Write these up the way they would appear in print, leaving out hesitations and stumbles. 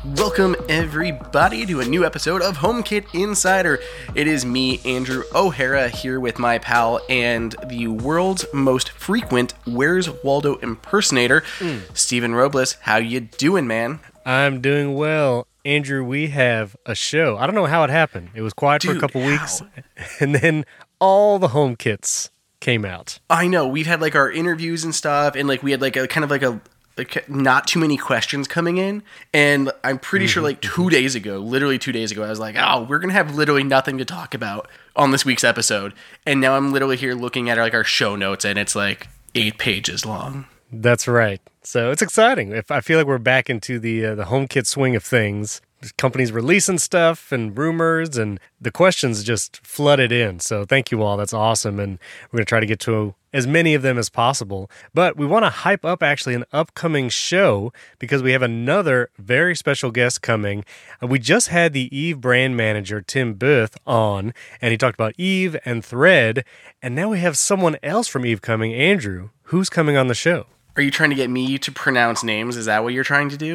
Welcome, everybody, to a new episode of HomeKit Insider. It is me, Andrew O'Hara, here with my pal and the world's most frequent Where's Waldo impersonator, Stephen Robles. How you doing, man? I'm doing well. Andrew, we have a show. I don't know how it happened. It was quiet for a couple weeks, and then all the HomeKits came out. I know. We've had, like, our interviews and stuff, and, like, we had, like, a kind of, like, not too many questions coming in, and I'm pretty sure like 2 days ago, literally 2 days ago, I was like, oh, we're gonna have literally nothing to talk about on this week's episode, and now I'm literally here looking at like our show notes, and it's like 8 pages long. That's right. So it's exciting. I feel like we're back into the HomeKit swing of things. Companies releasing stuff and rumors, and the questions just flooded in. So thank you all. That's awesome. And we're going to try to get to as many of them as possible. But we want to hype up actually an upcoming show because we have another very special guest coming. We just had the Eve brand manager, Tim Booth, on, and he talked about Eve and Thread. And now we have someone else from Eve coming. Andrew, who's coming on the show? Are you trying to get me to pronounce names? Is that what you're trying to do?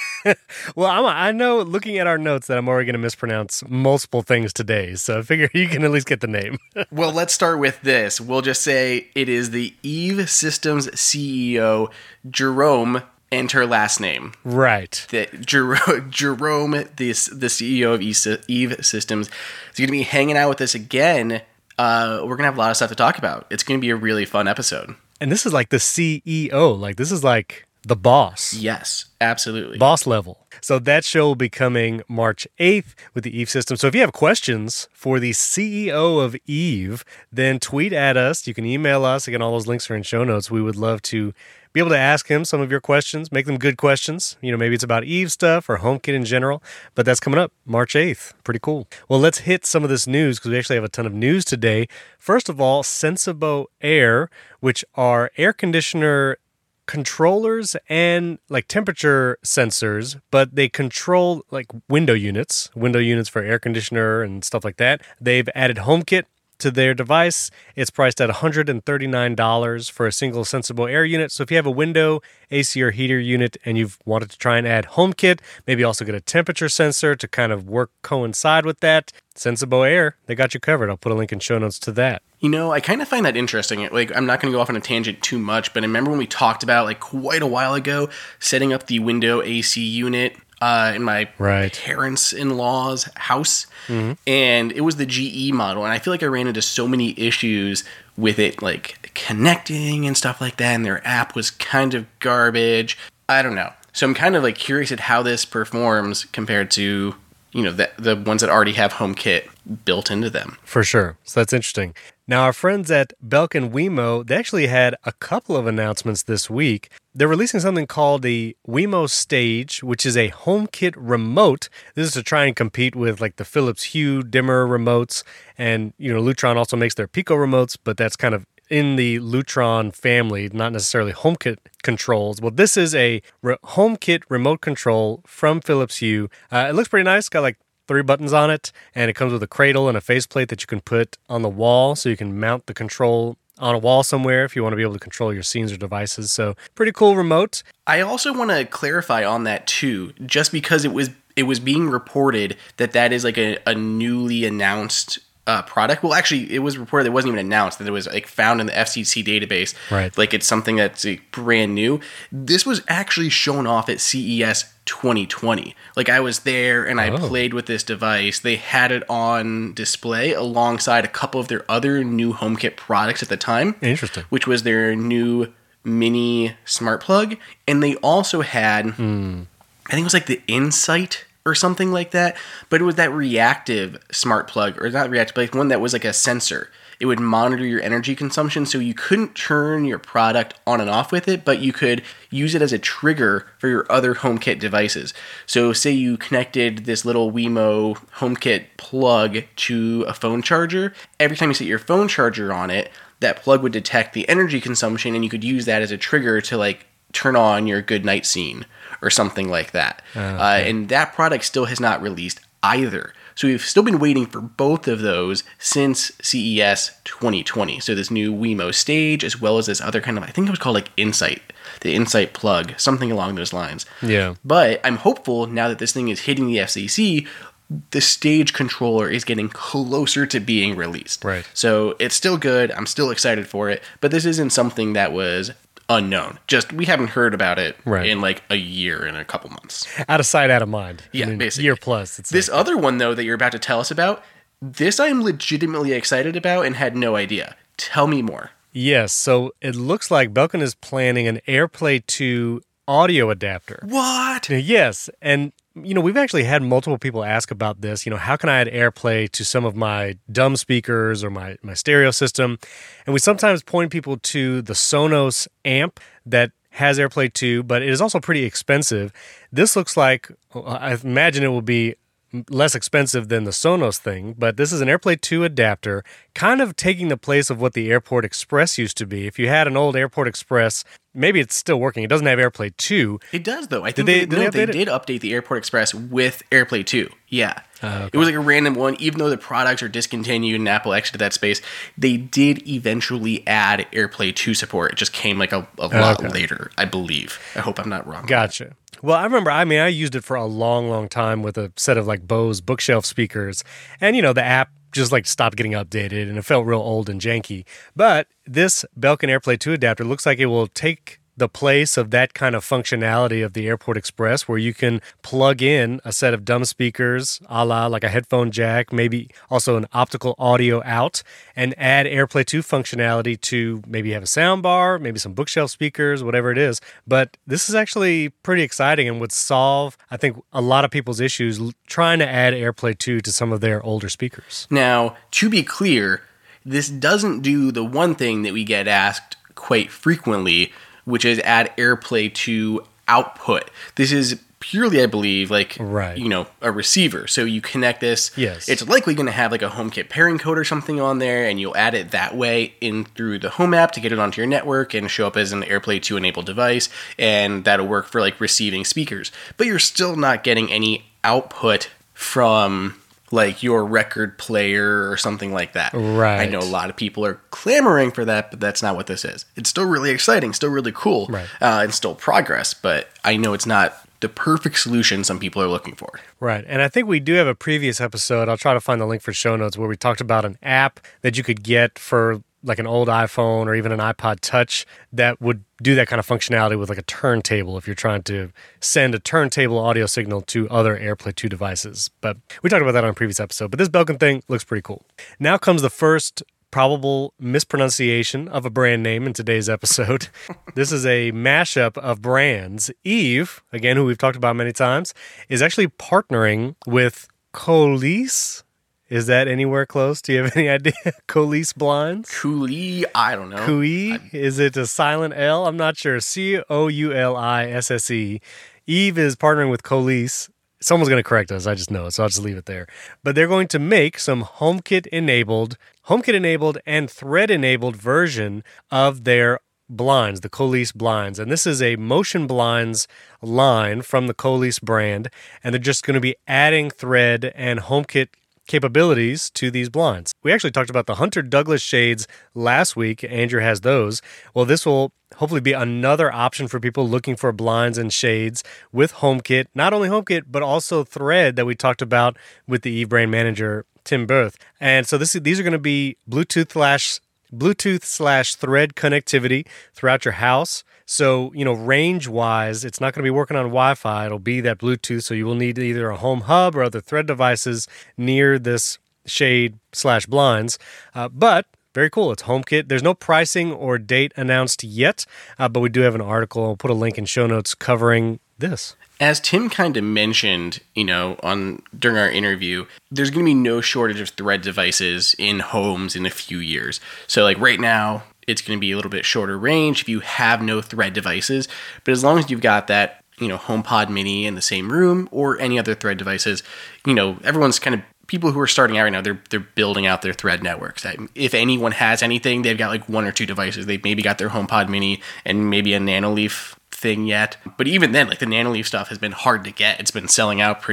Well, I know looking at our notes that I'm already going to mispronounce multiple things today, so I figure you can at least get the name. Well, let's start with this. We'll just say it is the Eve Systems CEO, Jerome, and her last name. Right. Jerome, the CEO of Eve Systems, is going to be hanging out with us again. We're going to have a lot of stuff to talk about. It's going to be a really fun episode. And this is like the CEO. Like, this is like the boss. Yes, absolutely. Boss level. So that show will be coming March 8th with the Eve system. So if you have questions for the CEO of Eve, then tweet at us. You can email us. Again, all those links are in show notes. We would love to be able to ask him some of your questions, make them good questions. You know, maybe it's about Eve stuff or HomeKit in general, but that's coming up March 8th. Pretty cool. Well, let's hit some of this news because we actually have a ton of news today. First of all, Sensibo Air, which are air conditioner controllers and like temperature sensors, but they control like window units for air conditioner and stuff like that. They've added HomeKit to their device. It's priced at $139 for a single Sensibo Air unit. So if you have a window, AC or heater unit and you've wanted to try and add HomeKit, maybe also get a temperature sensor to kind of coincide with that, Sensibo Air, they got you covered. I'll put a link in show notes to that. You know, I kind of find that interesting. Like, I'm not going to go off on a tangent too much, but I remember when we talked about, like, quite a while ago, setting up the window AC unit in my parents-in-law's house, and it was the GE model, and I feel like I ran into so many issues with it, like, connecting and stuff like that, and their app was kind of garbage. I don't know. So I'm kind of, like, curious at how this performs compared to, you know, the ones that already have HomeKit built into them. For sure. So that's interesting. Now, our friends at Belkin Wemo, they actually had a couple of announcements this week. They're releasing something called the Wemo Stage, which is a HomeKit remote. This is to try and compete with like the Philips Hue dimmer remotes. And, you know, Lutron also makes their Pico remotes, but that's kind of in the Lutron family, not necessarily HomeKit controls. Well, this is a HomeKit remote control from Philips Hue. It looks pretty nice. Got like 3 buttons on it, and it comes with a cradle and a faceplate that you can put on the wall, so you can mount the control on a wall somewhere if you want to be able to control your scenes or devices. So pretty cool remote. I also want to clarify on that too, just because it was being reported that is like a newly announced product. Well, actually, it was reported it wasn't even announced, that it was like found in the FCC database. Right. Like it's something that's like, brand new. This was actually shown off at CES 2020. Like I was there and I played with this device. They had it on display alongside a couple of their other new HomeKit products at the time. Interesting. Which was their new mini smart plug. And they also had, I think it was like the Insight or something like that, but it was that reactive smart plug, or not reactive, but like one that was like a sensor. It would monitor your energy consumption, so you couldn't turn your product on and off with it, but you could use it as a trigger for your other HomeKit devices. So say you connected this little Wemo HomeKit plug to a phone charger. Every time you set your phone charger on it, that plug would detect the energy consumption, and you could use that as a trigger to like turn on your good night scene or something like that. And that product still has not released either. So we've still been waiting for both of those since CES 2020. So this new Wemo Stage, as well as this other kind of, I think it was called like Insight, the Insight plug, something along those lines. Yeah. But I'm hopeful now that this thing is hitting the FCC, the Stage controller is getting closer to being released. Right. So it's still good. I'm still excited for it. But this isn't something that was unknown. Just we haven't heard about it in like a year and a couple months. Out of sight, out of mind. Yeah, basically. Year plus. It's this other one, though, that you're about to tell us about, this I'm legitimately excited about and had no idea. Tell me more. Yes, so it looks like Belkin is planning an AirPlay 2 audio adapter. What? Yes, and we've actually had multiple people ask about this. How can I add AirPlay to some of my dumb speakers or my stereo system? And we sometimes point people to the Sonos amp that has AirPlay 2, but it is also pretty expensive. This looks like, I imagine it will be less expensive than the Sonos thing, but this is an AirPlay 2 adapter, kind of taking the place of what the Airport Express used to be. If you had an old Airport Express, maybe it's still working. It doesn't have AirPlay 2. It does, though. I think they did update the Airport Express with AirPlay 2. Yeah. Okay. It was like a random one. Even though the products are discontinued and Apple exited that space, they did eventually add AirPlay 2 support. It just came like a lot later, I believe. I hope I'm not wrong. Gotcha. Well, I remember, I used it for a long, long time with a set of like Bose bookshelf speakers. And, the app just like stopped getting updated and it felt real old and janky. But this Belkin AirPlay 2 adapter looks like it will take the place of that kind of functionality of the Airport Express, where you can plug in a set of dumb speakers, a la like a headphone jack, maybe also an optical audio out, and add AirPlay 2 functionality to maybe have a sound bar, maybe some bookshelf speakers, whatever it is. But this is actually pretty exciting and would solve, I think, a lot of people's issues trying to add AirPlay 2 to some of their older speakers. Now, to be clear, this doesn't do the one thing that we get asked quite frequently, which is add AirPlay 2 output. This is purely, I believe, like, a receiver. So you connect this. Yes. It's likely going to have like a HomeKit pairing code or something on there, and you'll add it that way in through the Home app to get it onto your network and show up as an AirPlay 2 enabled device, and that'll work for like receiving speakers. But you're still not getting any output from like your record player or something like that. Right. I know a lot of people are clamoring for that, but that's not what this is. It's still really exciting, still really cool, and still progress, but I know it's not the perfect solution some people are looking for. Right. And I think we do have a previous episode, I'll try to find the link for show notes, where we talked about an app that you could get for like an old iPhone or even an iPod Touch that would do that kind of functionality with like a turntable if you're trying to send a turntable audio signal to other AirPlay 2 devices. But we talked about that on a previous episode. But this Belkin thing looks pretty cool. Now comes the first probable mispronunciation of a brand name in today's episode. This is a mashup of brands. Eve, again, who we've talked about many times, is actually partnering with Colease. Is that anywhere close? Do you have any idea? Colease blinds? Cooley, I don't know. Cooley? Is it a silent L? I'm not sure. Coulisse. Eve is partnering with Colease. Someone's going to correct us. I just know it, so I'll just leave it there. But they're going to make some HomeKit-enabled and Thread-enabled version of their blinds, the Colease blinds. And this is a motion blinds line from the Colease brand. And they're just going to be adding Thread and HomeKit capabilities to these blinds. We actually talked about the Hunter Douglas shades last week. Andrew has those. Well, this will hopefully be another option for people looking for blinds and shades with HomeKit. Not only HomeKit, but also Thread that we talked about with the Eve brand manager, Tim Berth. And so these are going to be Bluetooth/Thread connectivity throughout your house. So, range-wise, it's not going to be working on Wi-Fi. It'll be that Bluetooth, so you will need either a home hub or other Thread devices near this shade/blinds. But very cool. It's HomeKit. There's no pricing or date announced yet, but we do have an article. I'll put a link in show notes covering this. As Tim kind of mentioned, during our interview, there's going to be no shortage of Thread devices in homes in a few years. So, like right now, it's going to be a little bit shorter range if you have no Thread devices. But as long as you've got that, HomePod Mini in the same room or any other Thread devices, everyone's kind of people who are starting out right now, they're building out their Thread networks. If anyone has anything, they've got like one or two devices. They've maybe got their HomePod Mini and maybe a Nanoleaf thing yet. But even then, like the Nanoleaf stuff has been hard to get. It's been selling out pretty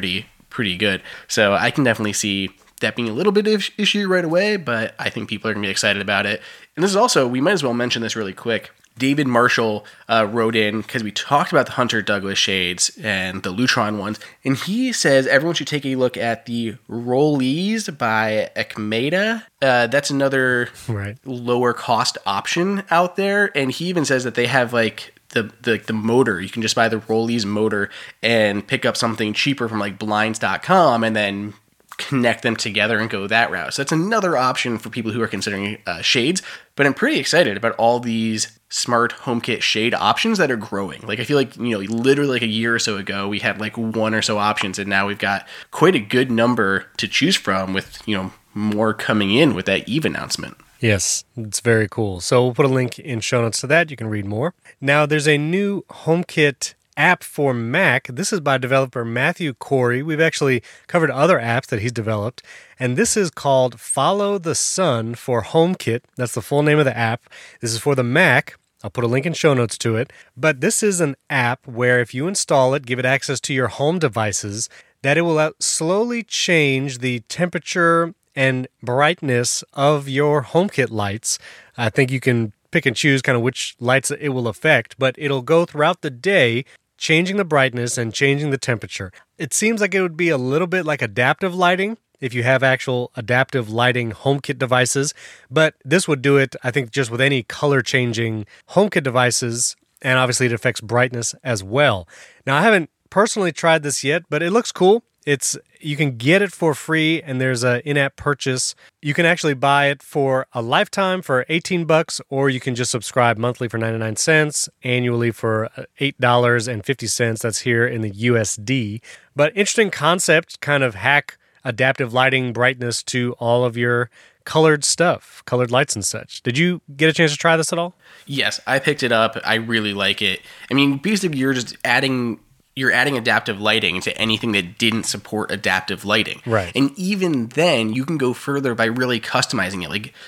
pretty good. So I can definitely see that being a little bit of issue right away, but I think people are going to be excited about it. And this is also, we might as well mention this really quick. David Marshall wrote in, because we talked about the Hunter Douglas shades and the Lutron ones, and he says everyone should take a look at the Rollees by Ekmeda. That's another lower cost option out there, and he even says that they have like the motor. You can just buy the Rollees motor and pick up something cheaper from like blinds.com and then connect them together and go that route. So that's another option for people who are considering shades. But I'm pretty excited about all these smart HomeKit shade options that are growing. Like I feel like, literally like a year or so ago, we had like one or so options, and now we've got quite a good number to choose from with, more coming in with that Eve announcement. Yes, it's very cool. So we'll put a link in show notes to that. You can read more. Now, there's a new HomeKit app for Mac. This is by developer Matthew Corey. We've actually covered other apps that he's developed, and this is called Follow the Sun for HomeKit. That's the full name of the app. This is for the Mac. I'll put a link in show notes to it. But this is an app where if you install it, give it access to your home devices, that it will slowly change the temperature and brightness of your HomeKit lights. I think you can pick and choose kind of which lights it will affect, but it'll go throughout the day, changing the brightness and changing the temperature. It seems like it would be a little bit like adaptive lighting if you have actual adaptive lighting HomeKit devices, but this would do it, I think, just with any color-changing HomeKit devices, and obviously it affects brightness as well. Now, I haven't personally tried this yet, but it looks cool. You can get it for free, and there's an in-app purchase. You can actually buy it for a lifetime for $18, or you can just subscribe monthly for 99 cents, annually for $8.50. That's here in the USD. But interesting concept, kind of hack adaptive lighting brightness to all of your colored stuff, colored lights and such. Did you get a chance to try this at all? Yes, I picked it up. I really like it. I mean, basically, you're adding adaptive lighting to anything that didn't support adaptive lighting. Right. And even then, you can go further by really customizing it. Like,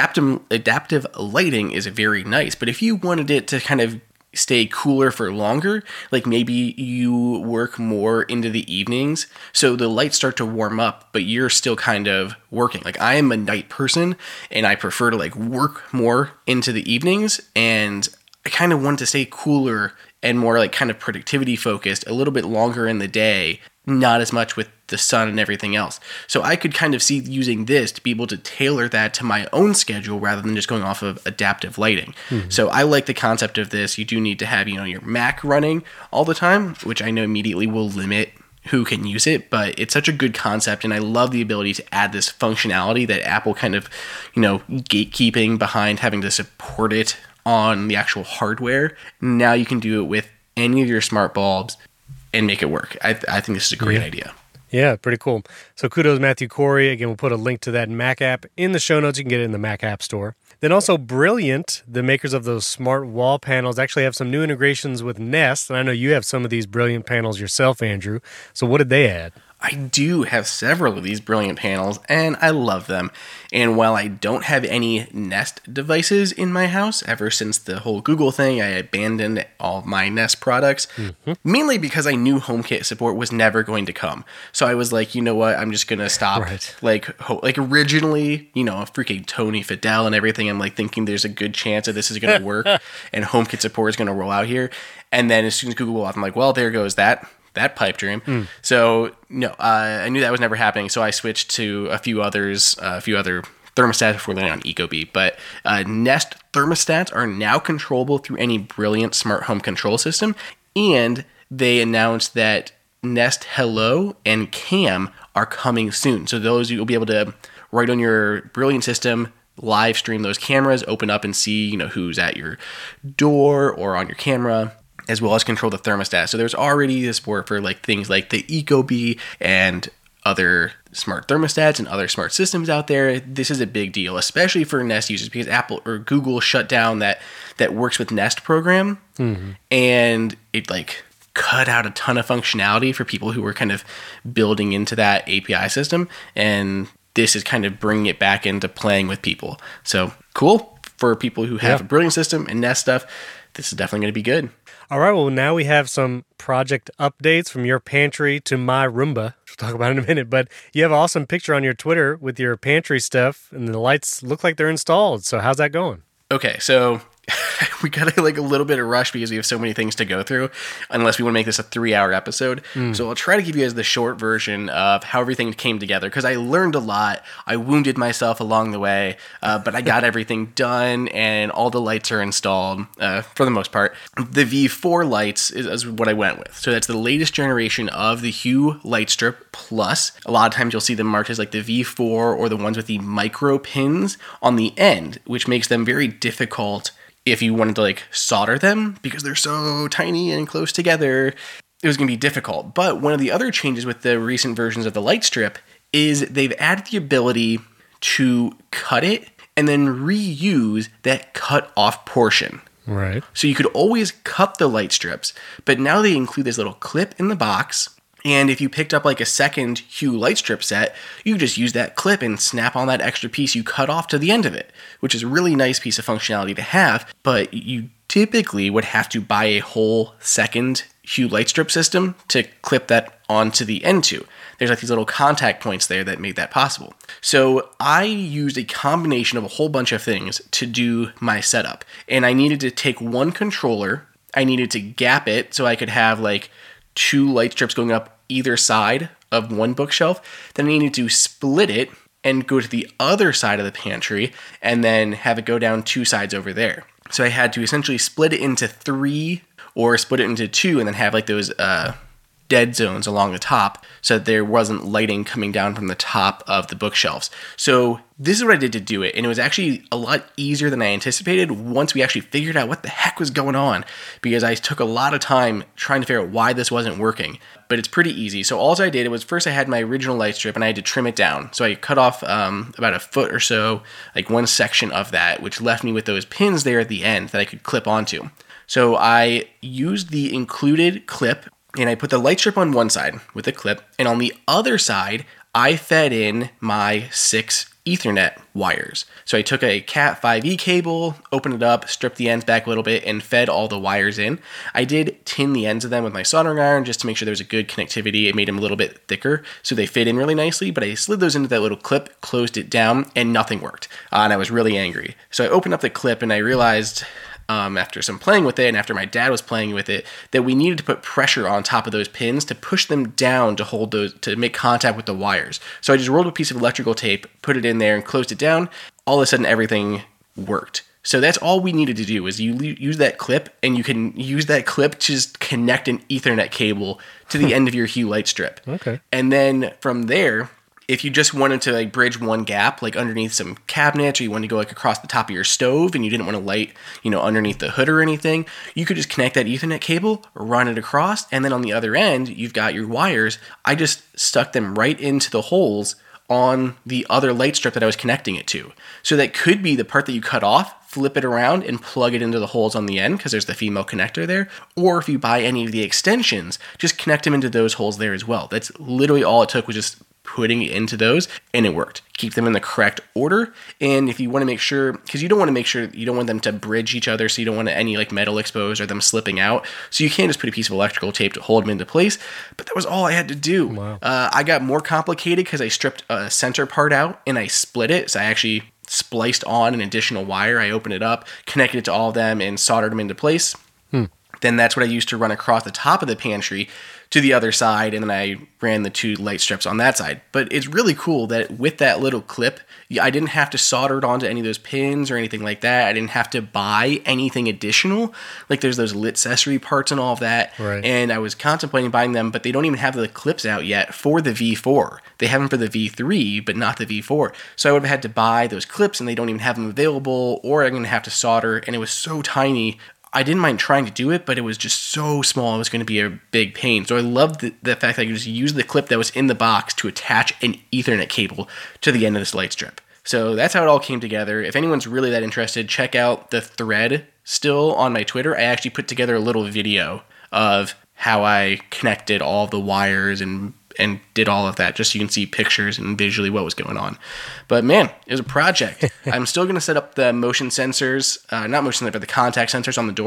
adaptive lighting is very nice, but if you wanted it to kind of stay cooler for longer, like maybe you work more into the evenings, so the lights start to warm up, but you're still kind of working. Like, I am a night person, and I prefer to like work more into the evenings, and I kind of want to stay cooler and more like kind of productivity focused a little bit longer in the day, not as much with the sun and everything else. So I could kind of see using this to be able to tailor that to my own schedule rather than just going off of adaptive lighting. Mm-hmm. So I like the concept of this. You do need to have, your Mac running all the time, which I know immediately will limit who can use it, but it's such a good concept, and I love the ability to add this functionality that Apple kind of, gatekeeping behind having to support it on the actual hardware. Now you can do it with any of your smart bulbs and make it work. I think this is a great idea. Yeah, pretty cool. So kudos, Matthew Corey. Again, we'll put a link to that Mac app in the show notes. You can get it in the Mac App Store. Then also Brilliant, the makers of those smart wall panels, actually have some new integrations with Nest. And I know you have some of these Brilliant panels yourself, Andrew. So what did they add? I do have several of these Brilliant panels, and I love them. And while I don't have any Nest devices in my house, ever since the whole Google thing, I abandoned all of my Nest products, mainly because I knew HomeKit support was never going to come. So I was like, you know what, I'm just going to stop. Right. Like originally, freaking Tony Fadell and everything, I'm like thinking there's a good chance that this is going to work, and HomeKit support is going to roll out here. And then as soon as Google rolled off, I'm like, well, there goes that pipe dream. So no, I knew that was never happening. So I switched to a few other thermostats before landing on Ecobee. But Nest thermostats are now controllable through any Brilliant smart home control system. And they announced that Nest Hello and Cam are coming soon. So those you'll be able to, right on your Brilliant system, live stream those cameras, open up and see, who's at your door or on your camera, as well as control the thermostat. So there's already the support for like things like the Ecobee and other smart thermostats and other smart systems out there. This is a big deal, especially for Nest users, because Apple or Google shut down that Works with Nest program, and it like cut out a ton of functionality for people who were kind of building into that API system, and this is kind of bringing it back into playing with people. So cool for people who have a Brilliant system and Nest stuff. This is definitely going to be good. All right, well, now we have some project updates from your pantry to my Roomba. We'll talk about it in a minute, but you have an awesome picture on your Twitter with your pantry stuff, and the lights look like they're installed. So how's that going? Okay, so we got like a little bit of rush because we have so many things to go through, unless we want to make this a 3-hour episode. So I'll try to give you guys the short version of how everything came together, because I learned a lot. I wounded myself along the way, but I got everything done, and all the lights are installed for the most part. The V4 lights is what I went with. So that's the latest generation of the Hue light strip plus. A lot of times you'll see them marked as like the V4 or the ones with the micro pins on the end, which makes them very difficult if you wanted to like solder them, because they're so tiny and close together. It was going to be difficult. But one of the other changes with the recent versions of the light strip is they've added the ability to cut it and then reuse that cut off portion. Right. So you could always cut the light strips, but now they include this little clip in the box. And if you picked up like a second Hue light strip set, you just use that clip and snap on that extra piece you cut off to the end of it, which is a really nice piece of functionality to have. But you typically would have to buy a whole second Hue light strip system to clip that onto the end to. There's like these little contact points there that made that possible. So I used a combination of a whole bunch of things to do my setup. And I needed to take one controller, I needed to gap it so I could have like 2 light strips going up either side of one bookshelf. Then I needed to split it and go to the other side of the pantry and then have it go down 2 sides over there. So I had to essentially split it into 3 or split it into 2 and then have like those dead zones along the top so that there wasn't lighting coming down from the top of the bookshelves. So this is what I did to do it, and it was actually a lot easier than I anticipated once we actually figured out what the heck was going on, because I took a lot of time trying to figure out why this wasn't working. But it's pretty easy. So all I did was first I had my original light strip and I had to trim it down. So I cut off about a foot or so, like one section of that, which left me with those pins there at the end that I could clip onto. So I used the included clip and I put the light strip on one side with the clip, and on the other side, I fed in my 6 Ethernet wires. So I took a Cat 5e cable, opened it up, stripped the ends back a little bit, and fed all the wires in. I did tin the ends of them with my soldering iron just to make sure there was a good connectivity. It made them a little bit thicker, so they fit in really nicely, but I slid those into that little clip, closed it down, and nothing worked. And I was really angry. So I opened up the clip, and I realized after some playing with it and after my dad was playing with it, that we needed to put pressure on top of those pins to push them down to hold those, to make contact with the wires. So I just rolled a piece of electrical tape, put it in there and closed it down. All of a sudden everything worked. So that's all we needed to do, is you use that clip, and you can use that clip to just connect an Ethernet cable to the end of your Hue light strip. Okay. And then from there, if you just wanted to like bridge one gap, like underneath some cabinets, or you wanted to go like across the top of your stove and you didn't want to light, underneath the hood or anything, you could just connect that Ethernet cable, run it across, and then on the other end, you've got your wires. I just stuck them right into the holes on the other light strip that I was connecting it to. So that could be the part that you cut off, flip it around and plug it into the holes on the end, because there's the female connector there. Or if you buy any of the extensions, just connect them into those holes there as well. That's literally all it took, was just putting it into those, and it worked. Keep them in the correct order. And if you want to make sure, because you don't want them to bridge each other, so you don't want any like metal exposed or them slipping out, so you can't just put a piece of electrical tape to hold them into place. But that was all I had to do. Wow. I got more complicated because I stripped a center part out and I split it. So I actually spliced on an additional wire. I opened it up, connected it to all of them, and soldered them into place. Then that's what I used to run across the top of the pantry to the other side, and then I ran the 2 light strips on that side. But it's really cool that with that little clip, I didn't have to solder it onto any of those pins or anything like that. I didn't have to buy anything additional. Like there's those lit accessory parts and all of that. Right. And I was contemplating buying them, but they don't even have the clips out yet for the V4. They have them for the V3, but not the V4. So I would have had to buy those clips, and they don't even have them available, or I'm going to have to solder, and it was so tiny. I didn't mind trying to do it, but it was just so small, it was going to be a big pain. So I loved the fact that I could just use the clip that was in the box to attach an Ethernet cable to the end of this light strip. So that's how it all came together. If anyone's really that interested, check out the thread still on my Twitter. I actually put together a little video of how I connected all the wires and did all of that, just so you can see pictures and visually what was going on. But man, it was a project. I'm still going to set up the motion sensors, not motion sensors, but the contact sensors on the door.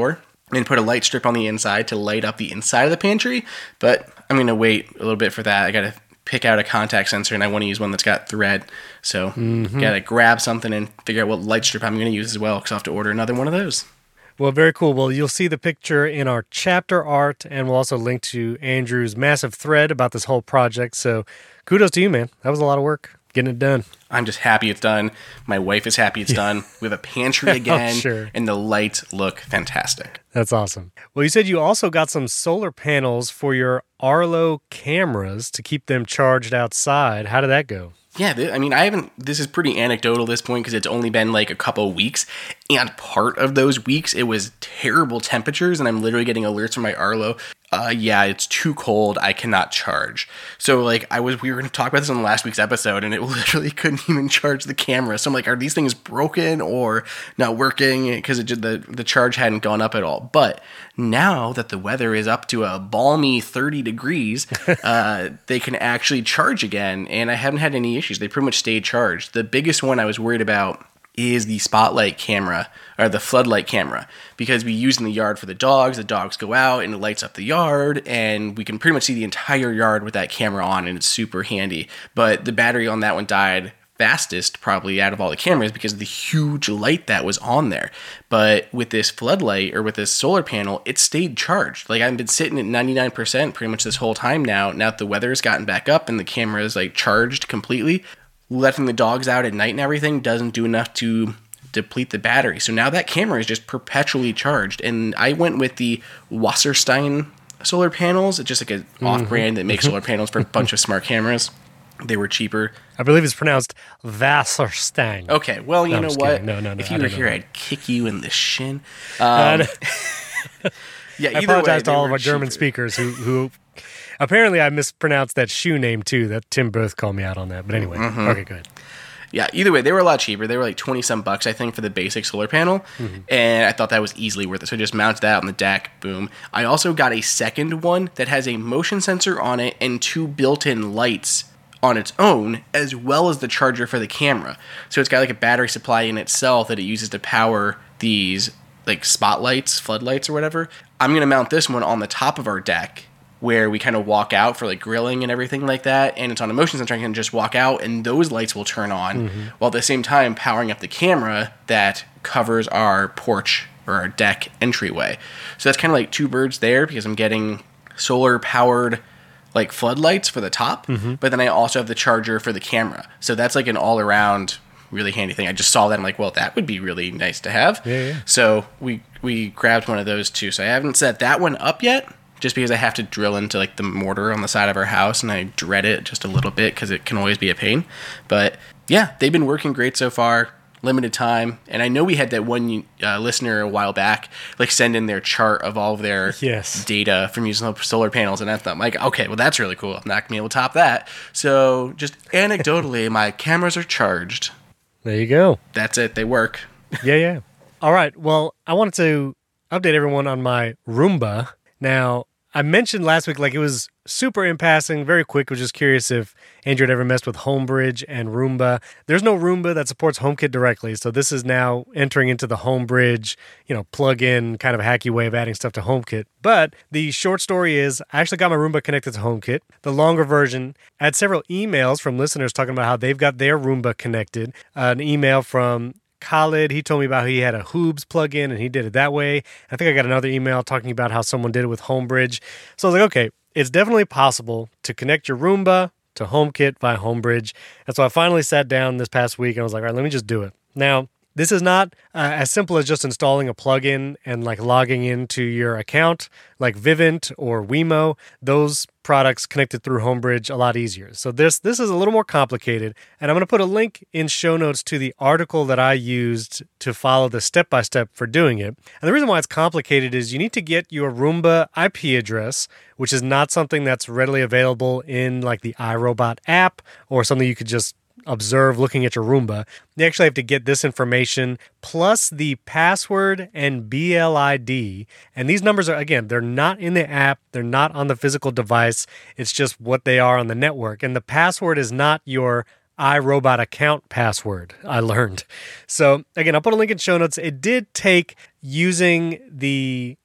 and put a light strip on the inside to light up the inside of the pantry. But I'm going to wait a little bit for that. I got to pick out a contact sensor, and I want to use one that's got thread. So got to grab something and figure out what light strip I'm going to use as well, because I'll have to order another one of those. Well, very cool. Well, you'll see the picture in our chapter art, and we'll also link to Andrew's massive thread about this whole project. So kudos to you, man. That was a lot of work getting it done. I'm just happy it's done. My wife is happy it's done. We have a pantry again, sure. And the lights look fantastic. That's awesome. Well, you said you also got some solar panels for your Arlo cameras to keep them charged outside. How did that go? Yeah, this is pretty anecdotal at this point because it's only been like a couple weeks. And part of those weeks, it was terrible temperatures. And I'm literally getting alerts from my Arlo. It's too cold. I cannot charge. So we were going to talk about this on last week's episode, and it literally couldn't even charge the camera. So I'm like, are these things broken or not working? Because the charge hadn't gone up at all. But now that the weather is up to a balmy 30 degrees, they can actually charge again. And I haven't had any issues. They pretty much stayed charged. The biggest one I was worried about is the spotlight camera, or the floodlight camera, because we use in the yard for the dogs go out and it lights up the yard, and we can pretty much see the entire yard with that camera on, and it's super handy. But the battery on that one died fastest probably out of all the cameras because of the huge light that was on there. But with this floodlight, or with this solar panel, it stayed charged. I've been sitting at 99% pretty much this whole time now that the weather's gotten back up and the camera is charged completely. Letting the dogs out at night and everything doesn't do enough to deplete the battery. So now that camera is just perpetually charged. And I went with the Wasserstein solar panels. It's just an off-brand that makes solar panels for a bunch of smart cameras. They were cheaper. I believe it's pronounced Wasserstein. Okay, well, you know what? Kidding. No. If you were here, I'd kick you in the shin. I apologize way, to all of our German speakers who apparently I mispronounced that shoe name too. That Tim Both called me out on that. But anyway, Okay, good. Yeah, either way, they were a lot cheaper. They were like 20-some bucks, I think, for the basic solar panel. And I thought that was easily worth it. So I just mounted that on the deck. Boom. I also got a second one that has a motion sensor on it and 2 built-in lights on its own, as well as the charger for the camera. So it's got a battery supply in itself that it uses to power these spotlights, floodlights, or whatever. I'm going to mount this one on the top of our deck, where we kind of walk out for grilling and everything like that, and it's on a motion sensor. I can just walk out and those lights will turn on, while at the same time powering up the camera that covers our porch or our deck entryway. So that's kind of 2 birds there, because I'm getting solar powered floodlights for the top, but then I also have the charger for the camera. So that's an all around really handy thing. I just saw that, I'm like, well, that would be really nice to have. Yeah. So we grabbed one of those too. So I haven't set that one up yet, just because I have to drill into the mortar on the side of our house, and I dread it just a little bit because it can always be a pain. But yeah, they've been working great so far. Limited time, and I know we had that one listener a while back send in their chart of all of their data from using solar panels, and I thought, okay, well, that's really cool. I'm not gonna be able to top that. So just anecdotally, my cameras are charged. There you go. That's it. They work. Yeah. All right. Well, I wanted to update everyone on my Roomba. Now, I mentioned last week, it was super in passing, very quick. I was just curious if Andrew had ever messed with Homebridge and Roomba. There's no Roomba that supports HomeKit directly, so this is now entering into the Homebridge, plug-in kind of hacky way of adding stuff to HomeKit. But the short story is, I actually got my Roomba connected to HomeKit. The longer version, I had several emails from listeners talking about how they've got their Roomba connected. An email from Khalid, he told me about how he had a Hoobs plugin and he did it that way. I think I got another email talking about how someone did it with Homebridge. So I was like, okay, it's definitely possible to connect your Roomba to HomeKit via Homebridge. And so I finally sat down this past week and I was like, all right, let me just do it. Now, this is not as simple as just installing a plugin and logging into your account like Vivint or Wemo. Those products connected through Homebridge a lot easier. So this is a little more complicated, and I'm going to put a link in show notes to the article that I used to follow the step-by-step for doing it. And the reason why it's complicated is you need to get your Roomba IP address, which is not something that's readily available in the iRobot app or something you could just observe looking at your Roomba. You actually have to get this information plus the password and BLID. And these numbers are, again, they're not in the app. They're not on the physical device. It's just what they are on the network. And the password is not your iRobot account password, I learned. So again, I'll put a link in show notes. It did take using the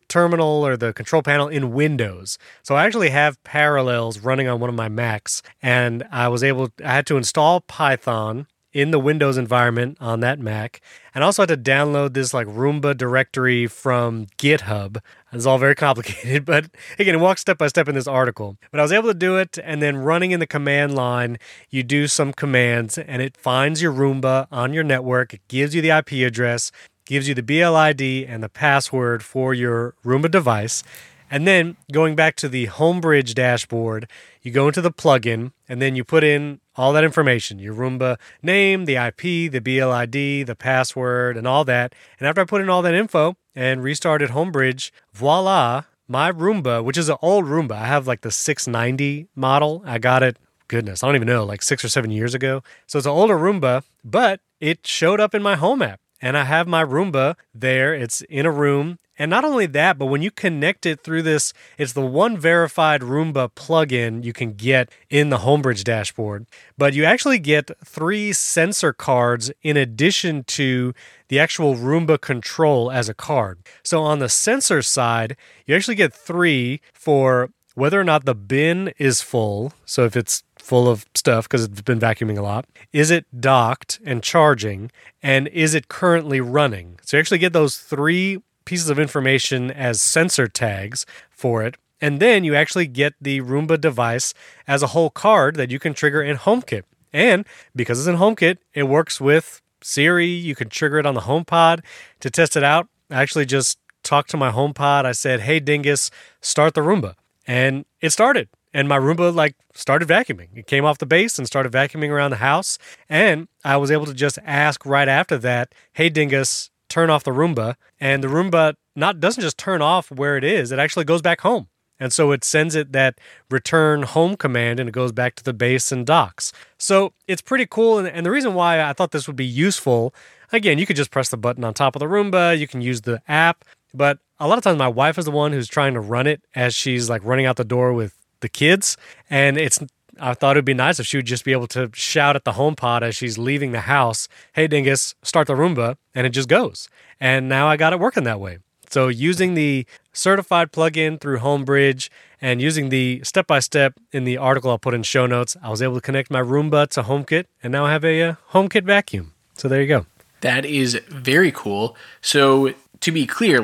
terminal or the control panel in Windows. So I actually have Parallels running on one of my Macs, and I had to install Python in the Windows environment on that Mac, and also had to download this like Roomba directory from GitHub. It's all very complicated, but again, it walks step by step in this article. But I was able to do it, and then running in the command line, you do some commands, and it finds your Roomba on your network. It gives you the IP address, gives you the BLID and the password for your Roomba device. And then going back to the Homebridge dashboard, you go into the plugin, and then you put in all that information, your Roomba name, the IP, the BLID, the password, and all that. And after I put in all that info and restarted Homebridge, voila, my Roomba, which is an old Roomba. I have like the 690 model. I got it, goodness, I don't even know, like 6 or 7 years ago. So it's an older Roomba, but it showed up in my Home app. And I have my Roomba there. It's in a room. And not only that, but when you connect it through this, it's the one verified Roomba plugin you can get in the Homebridge dashboard. But you actually get 3 sensor cards in addition to the actual Roomba control as a card. So on the sensor side, you actually get 3 for whether or not the bin is full. So if it's full of stuff because it's been vacuuming a lot, is it docked and charging, and is it currently running? So you actually get those 3 pieces of information as sensor tags for it. And then you actually get the Roomba device as a whole card that you can trigger in HomeKit. And because it's in HomeKit, it works with Siri. You can trigger it on the HomePod. To test it out, I actually just talked to my HomePod. I said, "Hey, Dingus, start the Roomba." And it started. And my Roomba started vacuuming. It came off the base and started vacuuming around the house. And I was able to just ask right after that, "Hey, Dingus, turn off the Roomba." And the Roomba doesn't just turn off where it is, it actually goes back home. And so it sends it that return home command, and it goes back to the base and docks. So it's pretty cool. And the reason why I thought this would be useful, again, you could just press the button on top of the Roomba. You can use the app. But a lot of times my wife is the one who's trying to run it as she's running out the door with the kids. And I thought it would be nice if she would just be able to shout at the HomePod as she's leaving the house, "Hey, Dingus, start the Roomba," and it just goes. And now I got it working that way. So using the certified plugin through Homebridge and using the step-by-step in the article I'll put in show notes, I was able to connect my Roomba to HomeKit, and now I have a HomeKit vacuum. So there you go. That is very cool. So to be clear,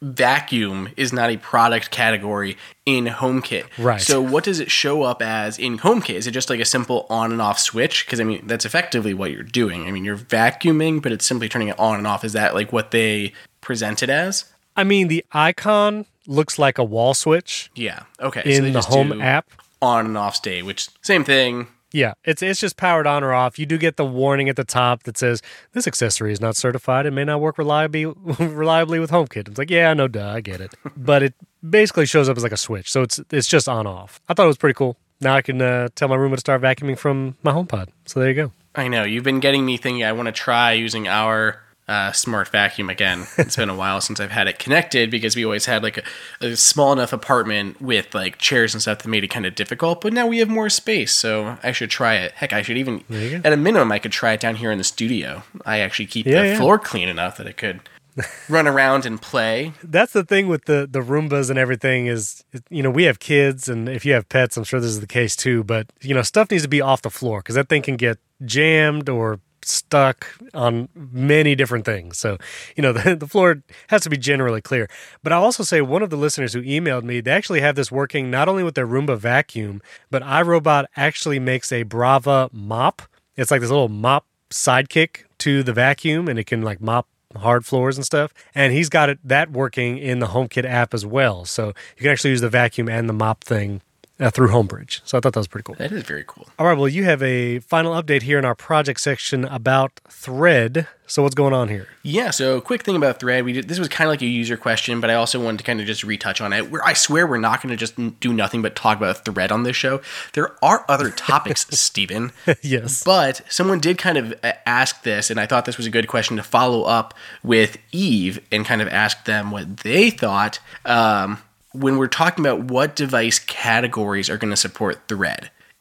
vacuum is not a product category in HomeKit. Right. So what does it show up as in HomeKit? Is it just a simple on and off switch? Because, that's effectively what you're doing. You're vacuuming, but it's simply turning it on and off. Is that what they present it as? The icon looks like a wall switch. Yeah. Okay. In the Home app. On and off state, which same thing. Yeah, it's just powered on or off. You do get the warning at the top that says, "This accessory is not certified and may not work reliably with HomeKit." It's yeah, no duh, I get it. But it basically shows up as a switch, so it's just on off. I thought it was pretty cool. Now I can tell my Roomba to start vacuuming from my HomePod. So there you go. I know, you've been getting me thinking I want to try using our smart vacuum again. It's been a while since I've had it connected because we always had a small enough apartment with chairs and stuff that made it kind of difficult, but now we have more space, so I should try it. Heck, I should even, at a minimum, I could try it down here in the studio. I actually keep the floor clean enough that it could run around and play. That's the thing with the Roombas and everything is, we have kids, and if you have pets, I'm sure this is the case too, but, stuff needs to be off the floor because that thing can get jammed or stuck on many different things. So, the floor has to be generally clear. But I'll also say one of the listeners who emailed me, they actually have this working not only with their Roomba vacuum, but iRobot actually makes a Brava mop. It's like this little mop sidekick to the vacuum, and it can mop hard floors and stuff. And he's got that working in the HomeKit app as well. So you can actually use the vacuum and the mop thing through Homebridge. So I thought that was pretty cool. That is very cool. All right, well, you have a final update here in our project section about Thread. So what's going on here? Yeah, so quick thing about Thread. This was kind of a user question, but I also wanted to kind of just retouch on it. I swear we're not going to just do nothing but talk about Thread on this show. There are other topics, Stephen. Yes. But someone did kind of ask this, and I thought this was a good question to follow up with Eve and kind of ask them what they thought when we're talking about what device categories are going to support Thread.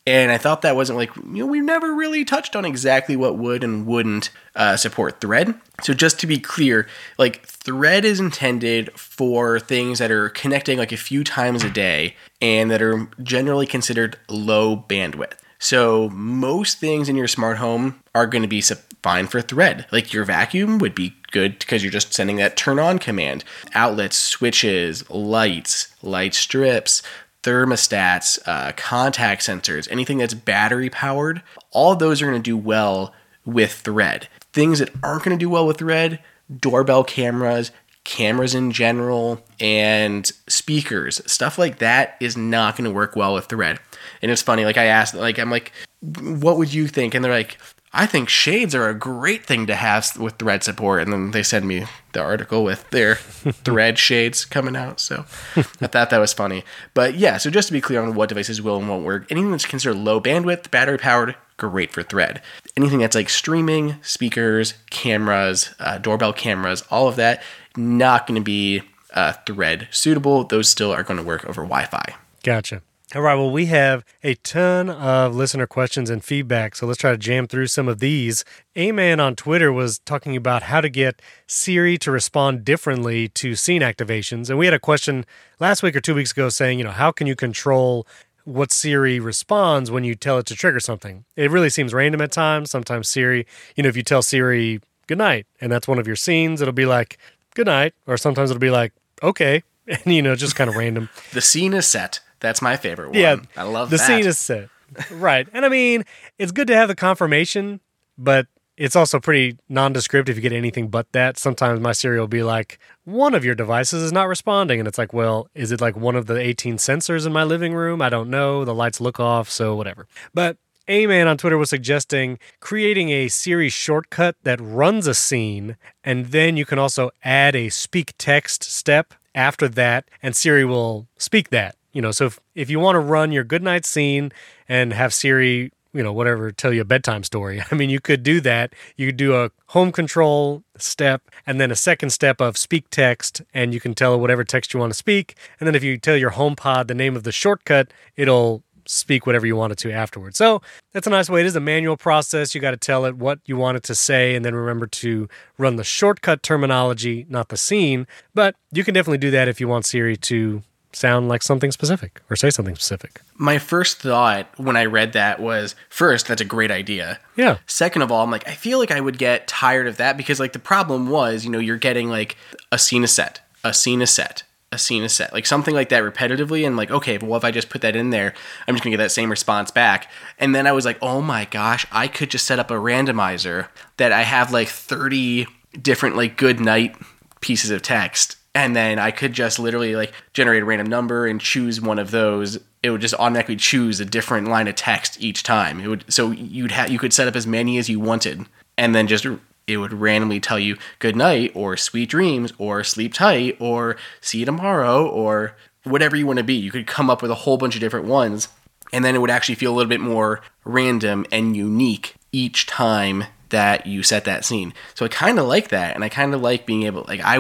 And I thought that wasn't like, we never really touched on exactly what would and wouldn't support Thread. So just to be clear, like Thread is intended for things that are connecting like a few times a day and that are generally considered low bandwidth. So most things in your smart home are going to be fine for Thread. Like your vacuum would be good because you're just sending that turn on command. Outlets, switches, lights, light strips, thermostats, contact sensors, anything that's battery powered, all of those are going to do well with Thread. Things that aren't going to do well with Thread, doorbell cameras, cameras in general, and speakers, stuff like that is not going to work well with Thread. And it's funny, like I asked, like I'm like, what would you think? And they're like, I think shades are a great thing to have with Thread support. And then they send me the article with their Thread shades coming out. So I thought that was funny. But yeah, so just to be clear on what devices will and won't work, anything that's considered low bandwidth, battery powered, great for Thread. Anything that's like streaming, speakers, cameras, doorbell cameras, all of that, not going to be Thread suitable. Those still are going to work over Wi-Fi. Gotcha. All right, well, we have a ton of listener questions and feedback, so let's try to jam through some of these. A-Man on Twitter was talking about how to get Siri to respond differently to scene activations, and we had a question last week or 2 weeks ago saying, how can you control what Siri responds when you tell it to trigger something? It really seems random at times. Sometimes Siri, if you tell Siri, good night, and that's one of your scenes, it'll be like, good night, or sometimes it'll be like, okay, and, just kind of random. The scene is set. That's my favorite one. Yeah, I love that. The scene is set. Right. And I mean, it's good to have the confirmation, but it's also pretty nondescript if you get anything but that. Sometimes my Siri will be like, one of your devices is not responding. And it's like, well, is it like one of the 18 sensors in my living room? I don't know. The lights look off, so whatever. But A-Man on Twitter was suggesting creating a Siri shortcut that runs a scene, and then you can also add a speak text step after that, and Siri will speak that. So if you want to run your goodnight scene and have Siri, whatever, tell you a bedtime story, I mean, you could do that. You could do a home control step and then a second step of speak text, and you can tell it whatever text you want to speak. And then if you tell your HomePod the name of the shortcut, it'll speak whatever you want it to afterwards. So that's a nice way. It is a manual process. You got to tell it what you want it to say, and then remember to run the shortcut terminology, not the scene. But you can definitely do that if you want Siri to sound like something specific or say something specific. My first thought when I read that was, first, that's a great idea. Yeah. Second of all, I'm like, I feel like I would get tired of that because like the problem was, you're getting like a scene is set, a scene is set, a scene is set, like something like that repetitively. And like, okay, but what if I just put that in there? I'm just gonna get that same response back. And then I was like, oh my gosh, I could just set up a randomizer that I have like 30 different like good night pieces of text. And then I could just literally like generate a random number and choose one of those. It would just automatically choose a different line of text each time. You could set up as many as you wanted, and then it would randomly tell you good night or sweet dreams or sleep tight or see you tomorrow or whatever you want to be. You could come up with a whole bunch of different ones, and then it would actually feel a little bit more random and unique each time that you set that scene. So I kind of like that, and I kind of like being able, like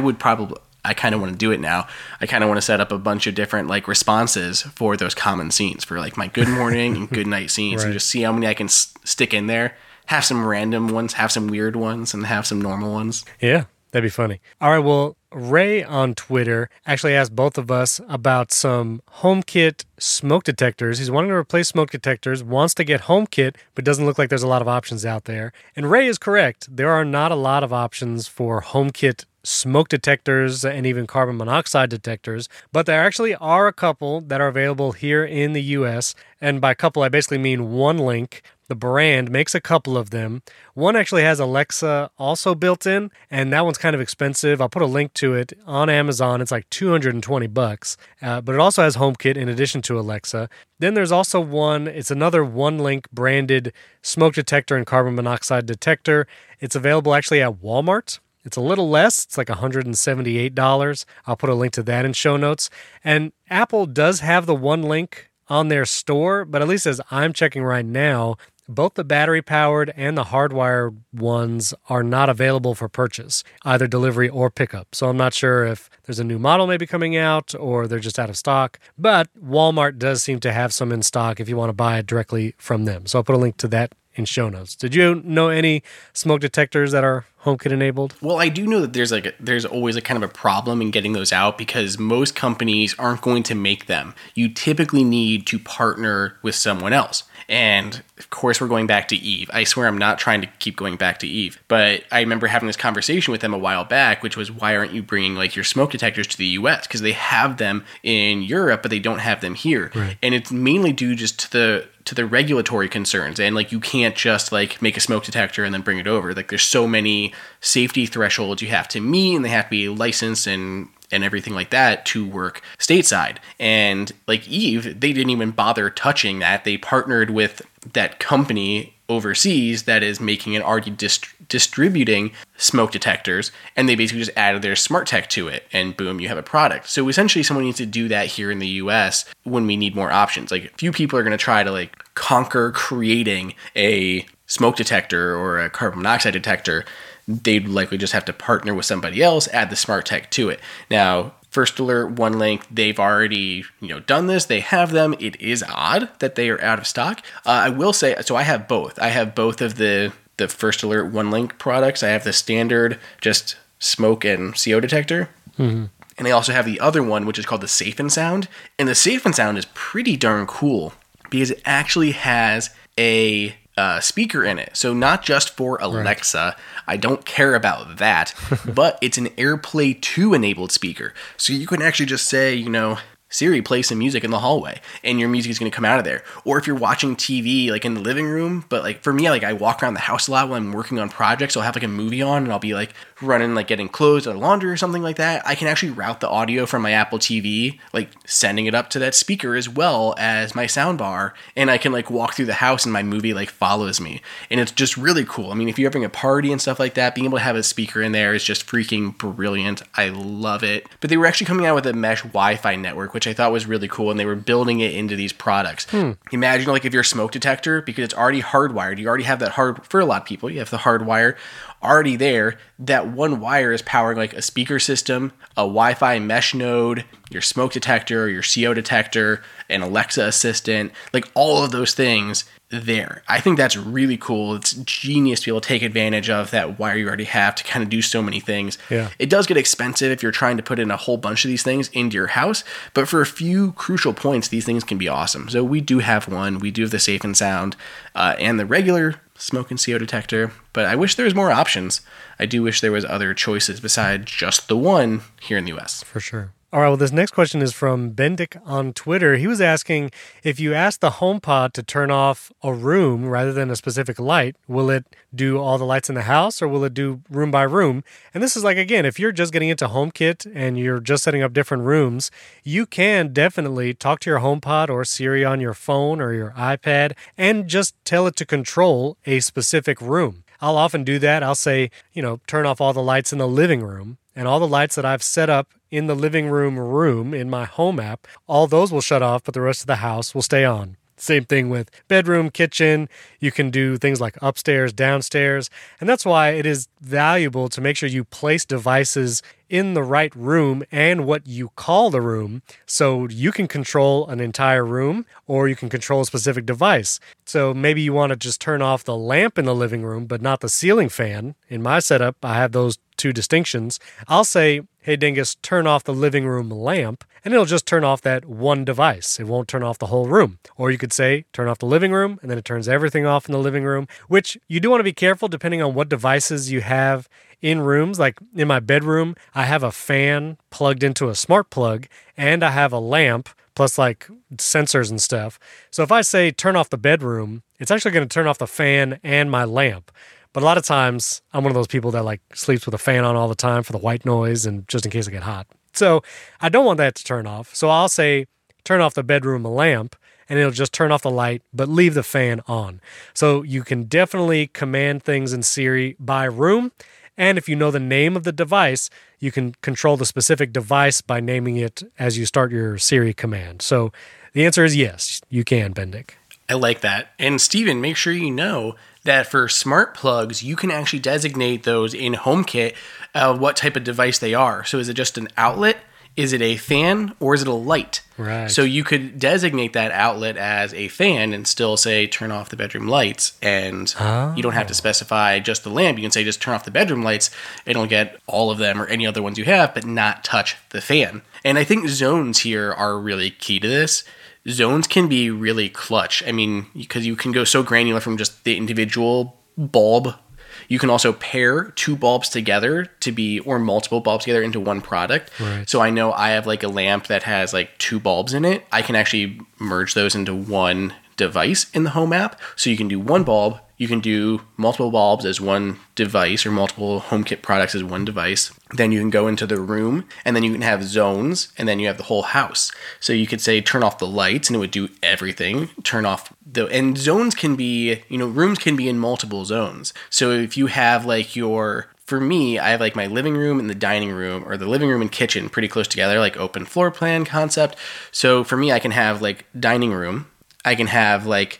I kind of want to do it now. I kind of want to set up a bunch of different like responses for those common scenes for like my good morning and good night scenes, right. And just see how many I can stick in there. Have some random ones, have some weird ones, and have some normal ones. Yeah, that'd be funny. All right, well, Ray on Twitter actually asked both of us about some HomeKit smoke detectors. He's wanting to replace smoke detectors, wants to get HomeKit, but doesn't look like there's a lot of options out there. And Ray is correct. There are not a lot of options for HomeKit smoke detectors and even carbon monoxide detectors, but there actually are a couple that are available here in the US. And by couple, I basically mean OneLink. The brand makes a couple of them. One actually has Alexa also built in, and that one's kind of expensive. I'll put a link to it on Amazon. It's like $220, but it also has HomeKit in addition to Alexa. Then there's also one, it's another OneLink branded smoke detector and carbon monoxide detector. It's available actually at Walmart. It's a little less. It's like $178. I'll put a link to that in show notes. And Apple does have the OneLink on their store, but at least as I'm checking right now, both the battery-powered and the hardwired ones are not available for purchase, either delivery or pickup. So I'm not sure if there's a new model maybe coming out or they're just out of stock. But Walmart does seem to have some in stock if you want to buy it directly from them. So I'll put a link to that in show notes. Did you know any smoke detectors that are HomeKit enabled? Well, I do know that there's always a kind of a problem in getting those out because most companies aren't going to make them. You typically need to partner with someone else. And of course, we're going back to Eve. I swear I'm not trying to keep going back to Eve. But I remember having this conversation with them a while back, which was, why aren't you bringing like your smoke detectors to the US? Because they have them in Europe, but they don't have them here. Right. And it's mainly due just to the regulatory concerns. And like, you can't just like make a smoke detector and then bring it over. Like, there's so many safety thresholds you have to meet, and they have to be licensed and everything like that to work stateside. And like Eve, they didn't even bother touching that. They partnered with that company overseas that is making and already distributing smoke detectors, and they basically just added their smart tech to it, and boom, you have a product. So essentially someone needs to do that here in the US when we need more options. Like, few people are going to try to like conquer creating a smoke detector or a carbon monoxide detector. They'd likely just have to partner with somebody else, add the smart tech to it. Now, First Alert, OneLink, they've already done this. They have them. It is odd that they are out of stock. I will say, so I have both. I have both of the First Alert OneLink products. I have the standard just smoke and CO detector. Mm-hmm. And I also have the other one, which is called the Safe and Sound. And the Safe and Sound is pretty darn cool because it actually has a speaker in it. So not just for Alexa. Right. I don't care about that, but it's an AirPlay 2 enabled speaker. So you can actually just say, Siri, play some music in the hallway, and your music is going to come out of there. Or if you're watching TV, like in the living room, but like for me, like I walk around the house a lot when I'm working on projects. So I'll have like a movie on, and I'll be like running, like getting clothes or laundry or something like that. I can actually route the audio from my Apple TV, like sending it up to that speaker as well as my sound bar, and I can like walk through the house and my movie like follows me. And it's just really cool. I mean, if you're having a party and stuff like that, being able to have a speaker in there is just freaking brilliant. I love it. But they were actually coming out with a mesh Wi-Fi network, which I thought was really cool, and they were building it into these products. Imagine like if your smoke detector, because it's already hardwired, you already have that for a lot of people, you have the hardwire already there. That one wire is powering like a speaker system, a Wi-Fi mesh node, your smoke detector, your CO detector, an Alexa assistant, like all of those things there. I think that's really cool. It's genius to be able to take advantage of that wire you already have to kind of do so many things. Yeah. It does get expensive if you're trying to put in a whole bunch of these things into your house, but for a few crucial points, these things can be awesome. So we do have one. We do have the Safe and Sound and the regular smoke and CO detector, but I wish there was more options. I do wish there was other choices besides just the one here in the US. For sure. All right, well, this next question is from Bendik on Twitter. He was asking, if you ask the HomePod to turn off a room rather than a specific light, will it do all the lights in the house or will it do room by room? And this is like, again, if you're just getting into HomeKit and you're just setting up different rooms, you can definitely talk to your HomePod or Siri on your phone or your iPad and just tell it to control a specific room. I'll often do that. I'll say, turn off all the lights in the living room, and all the lights that I've set up in the living room in my home app, all those will shut off, but the rest of the house will stay on. Same thing with bedroom, kitchen. You can do things like upstairs, downstairs. And that's why it is valuable to make sure you place devices in the right room and what you call the room, so you can control an entire room or you can control a specific device. So maybe you want to just turn off the lamp in the living room, but not the ceiling fan. In my setup, I have those two distinctions. I'll say, hey, Dingus, turn off the living room lamp, and it'll just turn off that one device. It won't turn off the whole room. Or you could say, turn off the living room, and then it turns everything off in the living room, which you do want to be careful depending on what devices you have in rooms. Like in my bedroom, I have a fan plugged into a smart plug, and I have a lamp, plus like sensors and stuff. So if I say turn off the bedroom, it's actually going to turn off the fan and my lamp. But a lot of times, I'm one of those people that like sleeps with a fan on all the time for the white noise and just in case I get hot. So I don't want that to turn off. So I'll say, turn off the bedroom lamp, and it'll just turn off the light, but leave the fan on. So you can definitely command things in Siri by room. And if you know the name of the device, you can control the specific device by naming it as you start your Siri command. So the answer is yes, you can, Bendik. I like that. And Steven, make sure you know that for smart plugs, you can actually designate those in HomeKit what type of device they are. So is it just an outlet? Is it a fan? Or is it a light? Right. So you could designate that outlet as a fan and still say turn off the bedroom lights. And you don't have to specify just the lamp. You can say just turn off the bedroom lights. It'll get all of them or any other ones you have, but not touch the fan. And I think zones here are really key to this. Zones can be really clutch. I mean, because you can go so granular from just the individual bulb. You can also pair two bulbs together or multiple bulbs together into one product. Right. So I know I have like a lamp that has like two bulbs in it. I can actually merge those into one device in the Home app. So you can do one bulb. You can do multiple bulbs as one device or multiple HomeKit products as one device. Then you can go into the room and then you can have zones and then you have the whole house. So you could say turn off the lights and it would do everything. And zones can be, rooms can be in multiple zones. So if you have for me, I have like my living room and the dining room, or the living room and kitchen pretty close together, like open floor plan concept. So for me, I can have like dining room. I can have like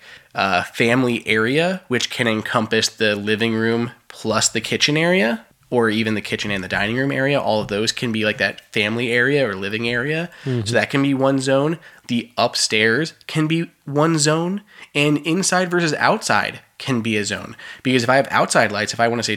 family area, which can encompass the living room plus the kitchen area, or even the kitchen and the dining room area. All of those can be like that family area or living area. Mm-hmm. So that can be one zone. The upstairs can be one zone, and inside versus outside can be a zone. Because if I have outside lights, if I want to say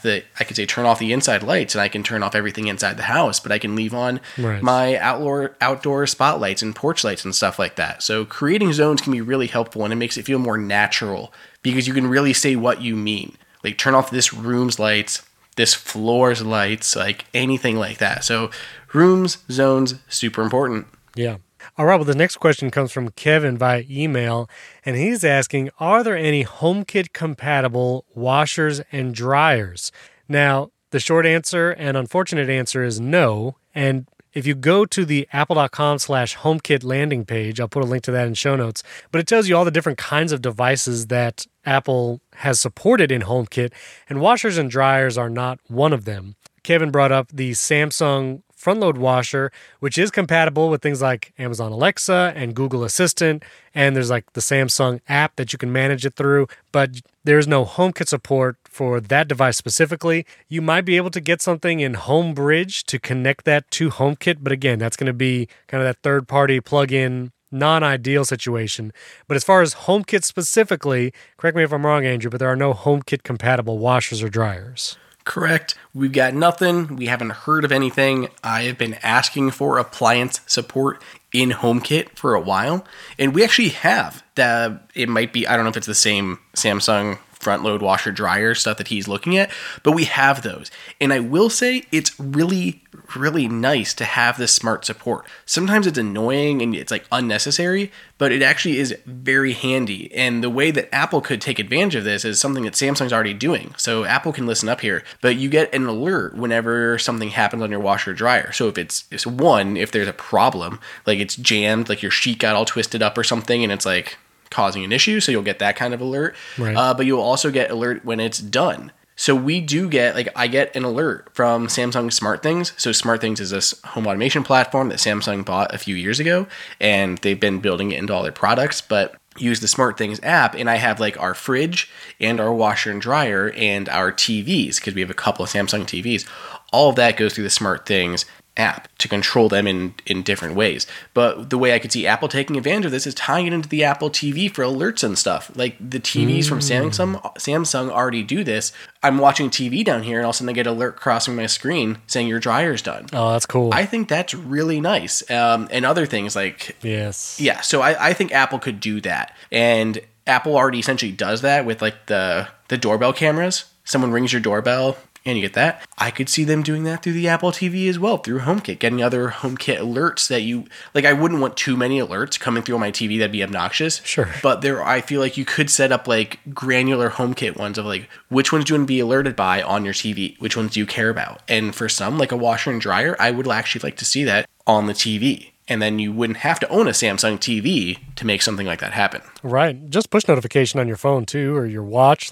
I could say turn off the inside lights, and I can turn off everything inside the house, but I can leave on my outdoor spotlights and porch lights and stuff like that. So creating zones can be really helpful, and it makes it feel more natural because you can really say what you mean. Like turn off this room's lights, this floor's lights, like anything like that. So rooms, zones, super important. Yeah. All right, well, the next question comes from Kevin via email, and he's asking, are there any HomeKit-compatible washers and dryers? Now, the short answer and unfortunate answer is no, and if you go to the apple.com/HomeKit landing page, I'll put a link to that in show notes, but it tells you all the different kinds of devices that Apple has supported in HomeKit, and washers and dryers are not one of them. Kevin brought up the Samsung front-load washer, which is compatible with things like Amazon Alexa and Google Assistant, and there's like the Samsung app that you can manage it through, but there's no HomeKit support for that device specifically. You might be able to get something in HomeBridge to connect that to HomeKit, but again, that's going to be kind of that third-party plug-in non-ideal situation. But as far as HomeKit specifically, correct me if I'm wrong, Andrew, but there are no HomeKit-compatible washers or dryers. Correct. We've got nothing. We haven't heard of anything. I have been asking for appliance support in HomeKit for a while, and we actually have that. It might be, I don't know if it's the same Samsung front load washer dryer stuff that he's looking at, but we have those. And I will say it's really, really nice to have this smart support. Sometimes it's annoying and it's like unnecessary, but it actually is very handy. And the way that Apple could take advantage of this is something that Samsung's already doing. So Apple can listen up here, but you get an alert whenever something happens on your washer or dryer. So if it's if there's a problem, like it's jammed, like your sheet got all twisted up or something, and it's like causing an issue, so you'll get that kind of alert. Right. But you'll also get alert when it's done. So we do get, I get an alert from Samsung SmartThings. So SmartThings is this home automation platform that Samsung bought a few years ago, and they've been building it into all their products, but use the SmartThings app, and I have like our fridge and our washer and dryer and our TVs, because we have a couple of Samsung TVs. All of that goes through the SmartThings app to control them in different ways. But the way I could see Apple taking advantage of this is tying it into the Apple TV for alerts and stuff. Like the TVs from Samsung already do this. I'm watching TV down here and all of a sudden I get an alert crossing my screen saying your dryer's done. Oh, that's cool. I think that's really nice. And other things like... Yes. Yeah, so I think Apple could do that. And Apple already essentially does that with like the doorbell cameras. Someone rings your doorbell and you get that. I could see them doing that through the Apple TV as well, through HomeKit, getting other HomeKit alerts that you... Like, I wouldn't want too many alerts coming through on my TV. That'd be obnoxious. Sure. But I feel like you could set up, like, granular HomeKit ones of, like, which ones do you want to be alerted by on your TV? Which ones do you care about? And for some, like a washer and dryer, I would actually like to see that on the TV. And then you wouldn't have to own a Samsung TV to make something like that happen. Right. Just push notification on your phone, too, or your watch, like...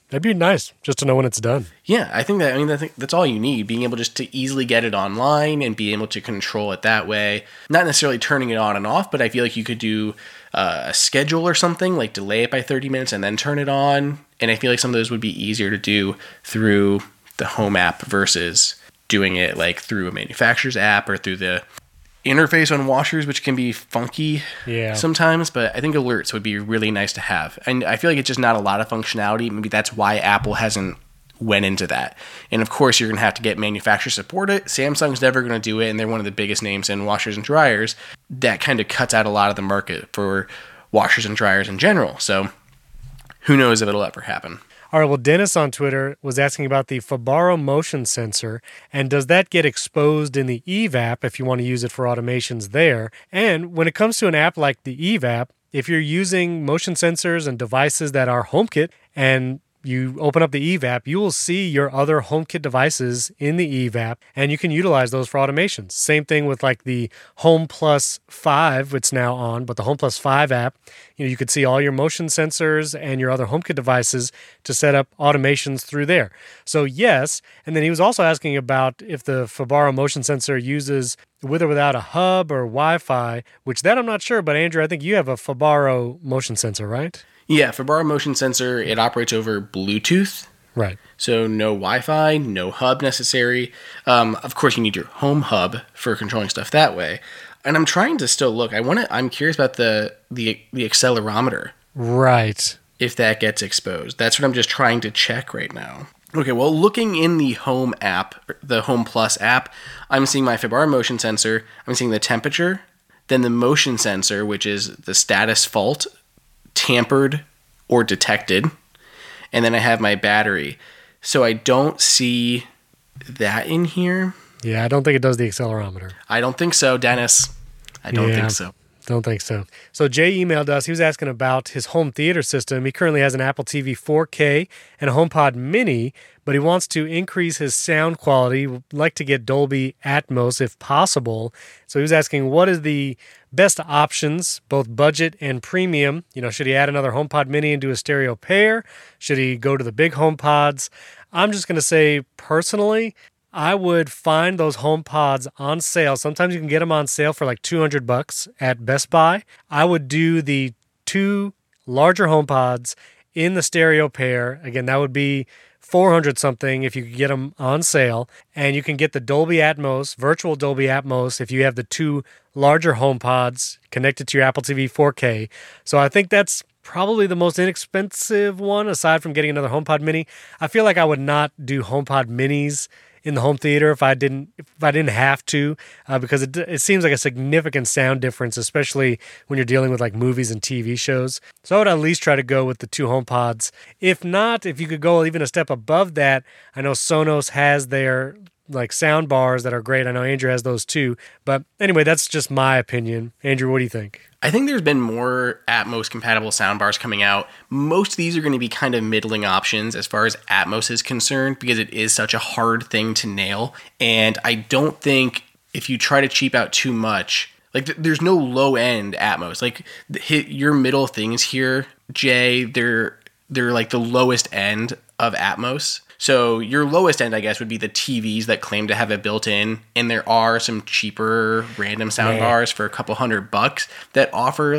That'd be nice just to know when it's done. Yeah, I think that's all you need, being able just to easily get it online and be able to control it that way. Not necessarily turning it on and off, but I feel like you could do a schedule or something, like delay it by 30 minutes and then turn it on. And I feel like some of those would be easier to do through the home app versus doing it like through a manufacturer's app or through the interface on washers, which can be funky sometimes, but I think alerts would be really nice to have. And I feel like it's just not a lot of functionality. Maybe that's why Apple hasn't went into that. And of course, you're going to have to get manufacturer support it. Samsung's never going to do it, and they're one of the biggest names in washers and dryers. That kind of cuts out a lot of the market for washers and dryers in general. So who knows if it'll ever happen. All right, well, Dennis on Twitter was asking about the Fabaro motion sensor, and does that get exposed in the Eve app if you want to use it for automations there? And when it comes to an app like the Eve app, if you're using motion sensors and devices that are HomeKit and you open up the Eve app, you will see your other HomeKit devices in the Eve app, and you can utilize those for automations. Same thing with like the Home Plus 5, it's now on, but the Home Plus 5 app, you could see all your motion sensors and your other HomeKit devices to set up automations through there. So yes, and then he was also asking about if the Fabaro motion sensor uses with or without a hub or Wi-Fi, which that I'm not sure, but Andrew, I think you have a Fabaro motion sensor, right? Yeah, Fabaro motion sensor, it operates over Bluetooth. Right. So no Wi-Fi, no hub necessary. Of course, you need your home hub for controlling stuff that way. And I'm trying to still look. I'm curious about the accelerometer. Right. If that gets exposed. That's what I'm just trying to check right now. Okay, well, looking in the Home app, the Home Plus app, I'm seeing my Fabaro motion sensor. I'm seeing the temperature, then the motion sensor, which is the status fault, tampered or detected, and then I have my battery. So I don't see that in here. Yeah, I don't think it does the accelerometer. I don't think so, Dennis. I don't think so. Don't think so. So Jay emailed us. He was asking about his home theater system. He currently has an Apple TV 4K and a HomePod Mini, but he wants to increase his sound quality. Would like to get Dolby Atmos if possible. So he was asking, what is the best options, both budget and premium? Should he add another HomePod Mini and do a stereo pair? Should he go to the big HomePods? I'm just going to say, personally, I would find those HomePods on sale. Sometimes you can get them on sale for like $200 at Best Buy. I would do the 2 larger HomePods in the stereo pair. Again, that would be $400 something if you could get them on sale. And you can get the Dolby Atmos, virtual Dolby Atmos, if you have the 2 larger HomePods connected to your Apple TV 4K. So I think that's probably the most inexpensive one aside from getting another HomePod Mini. I feel like I would not do HomePod Minis in the home theater if I didn't have to, because it seems like a significant sound difference, especially when you're dealing with like movies and TV shows. So I would at least try to go with the 2 HomePods. If not, if you could go even a step above that, I know Sonos has their like sound bars that are great. I know Andrew has those too. But anyway, that's just my opinion. Andrew, what do you think? I think there's been more Atmos compatible soundbars coming out. Most of these are going to be kind of middling options as far as Atmos is concerned, because it is such a hard thing to nail. And I don't think if you try to cheap out too much, like there's no low end Atmos. Like your middle things here, Jay, they're like the lowest end of Atmos. So your lowest end, I guess, would be the TVs that claim to have it built in, and there are some cheaper random sound bars for a couple $100 that offer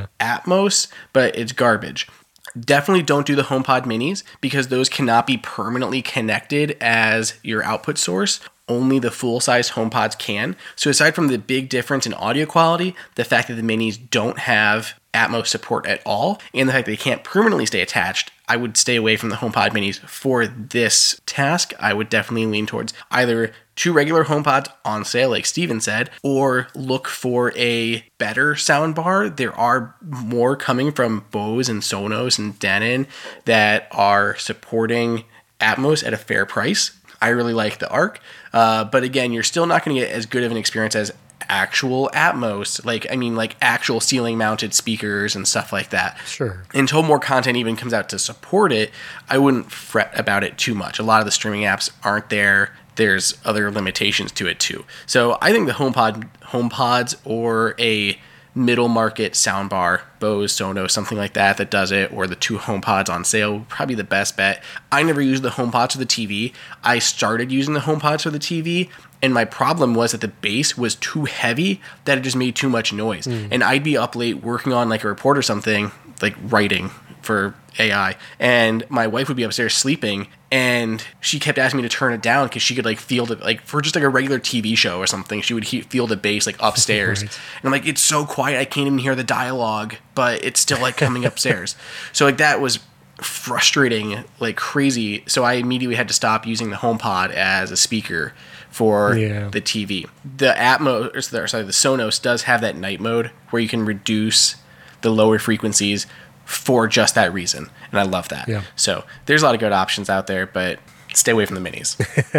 Atmos, but it's garbage. Definitely don't do the HomePod Minis because those cannot be permanently connected as your output source. Only the full-size HomePods can. So aside from the big difference in audio quality, the fact that the Minis don't have Atmos support at all, and the fact that they can't permanently stay attached, I would stay away from the HomePod Minis for this task. I would definitely lean towards either 2 regular HomePods on sale, like Steven said, or look for a better soundbar. There are more coming from Bose and Sonos and Denon that are supporting Atmos at a fair price. I really like the Arc, but again, you're still not going to get as good of an experience as actual Atmos, like actual ceiling mounted speakers and stuff like that. Sure. Until more content even comes out to support it, I wouldn't fret about it too much. A lot of the streaming apps aren't there. There's other limitations to it too. So I think the HomePods or a middle market soundbar, Bose, Sonos, something like that does it, or the 2 HomePods on sale, probably the best bet. I never used the HomePods for the TV. I started using the HomePods for the TV, and my problem was that the bass was too heavy, that it just made too much noise. And I'd be up late working on like a report or something, like writing for AI, and my wife would be upstairs sleeping, and she kept asking me to turn it down because she could like feel the, like for just like a regular TV show or something, she would feel the bass like upstairs. Right. And I'm like, it's so quiet, I can't even hear the dialogue, but it's still like coming upstairs. So like that was frustrating like crazy. So I immediately had to stop using the HomePod as a speaker for the TV. The Atmos, the Sonos does have that night mode where you can reduce the lower frequencies for just that reason, and I love that. Yeah. So there's a lot of good options out there, but stay away from the minis.